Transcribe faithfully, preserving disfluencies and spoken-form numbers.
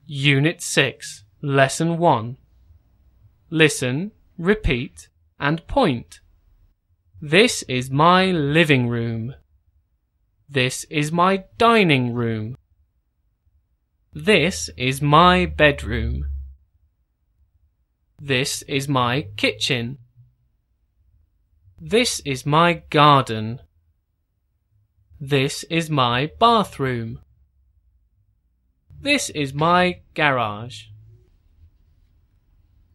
Unit six, Lesson one. Listen, repeat, and point. This is my living room. This is my dining room. This is my bedroom. This is my kitchen. This is my garden. This is my bathroom. This is my garage.